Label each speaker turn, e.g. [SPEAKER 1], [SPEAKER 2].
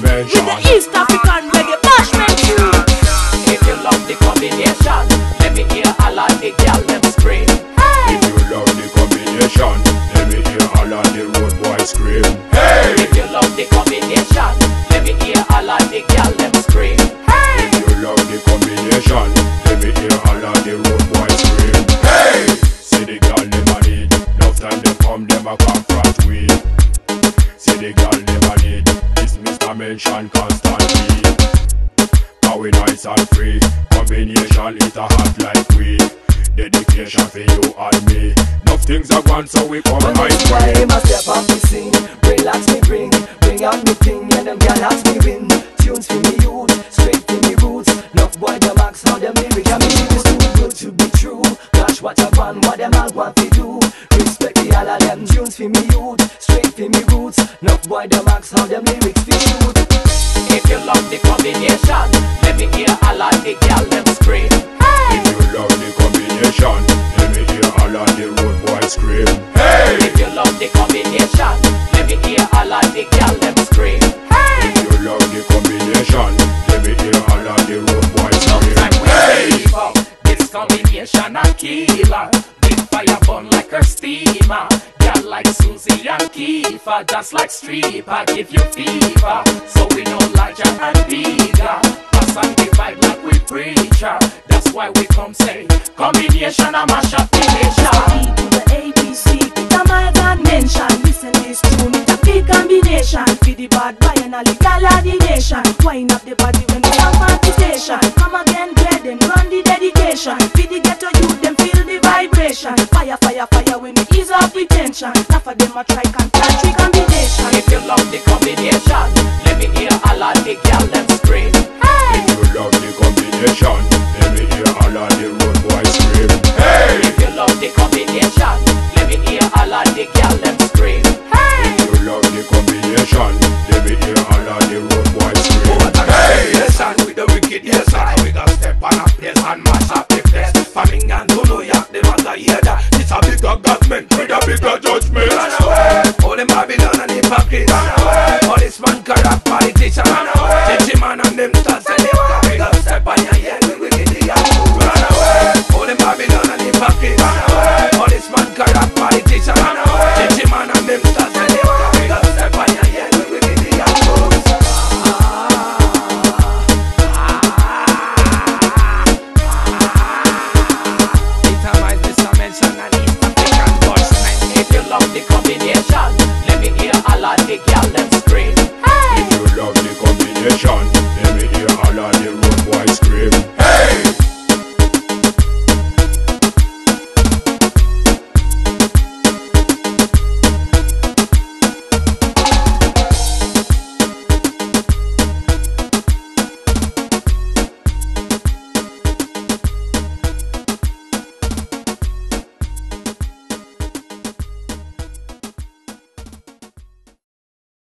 [SPEAKER 1] with the East African reggae bashment crew.
[SPEAKER 2] If you love the combination, let me hear all of the girl them scream.
[SPEAKER 3] If you love the combination, let me hear all of the road boys scream. Hey!
[SPEAKER 2] If you love the combination, let me hear all of the girl them scream.
[SPEAKER 3] If you love the combination, let me hear all of the road boys scream. Hey! See the girl them a need, enough time they come them a confront we. See the girl them a need, this Mr. Mention constantly. How we nice and free, combination it a hot like we. Dedication for you and me. Enough things are gone so we come right way.
[SPEAKER 4] Time I step off the scene, relax me bring out me thing and them girl ask me win. Tunes for me youth, straight for me roots. Enough boy them ask how them lyrics and me it's too good to be true. Gosh what I want, what them all want to do. Respect the all of them tunes for me youth, straight for me roots. Enough boy them ask how them lyrics fi shoot.
[SPEAKER 2] If you love the combination, let me hear all of the girl them scream.
[SPEAKER 3] If you love the combination, let me hear all of the road boys scream. Hey!
[SPEAKER 2] If you love the combination, let me hear all of the girl them scream.
[SPEAKER 3] If you love the combination, let me hear all of the road boys scream.
[SPEAKER 2] Time we keep up, this combination a killer. Big fire burn like a steamer. Girl like Susie and Kiefer, just like stripper, give you fever. So we know larger and bigger. Pass and divide like we preacher. That's why we come say combination a mash up the nation.
[SPEAKER 1] B to the ABC, the mild and mention. Listen this tune, it's a big combination. Feed the bad boy and all the gal of the nation. Wind up the body when we have amputation. Come again, grade them, run the dedication. Feed the ghetto youth, them feel the vibration. Fire, fire, fire when we ease up with tension. Half of them a try country combination.
[SPEAKER 2] If you love the combination, let me hear all of the girl them scream.
[SPEAKER 3] If you love the combination, let me hear all of the road boys scream. Hey!
[SPEAKER 2] If you love the combination, let me hear all of the girl them scream.
[SPEAKER 3] If you love the combination, let me hear all of the road boys scream.
[SPEAKER 5] Hey, yes, and with the wicked, yes, and we got step on a place and mash up the place. From England to New York, they want to hear that. It's a bigger government with a bigger judgment. Run away, all them Babylon and hypocrites. Run away, all this man corrupt politician.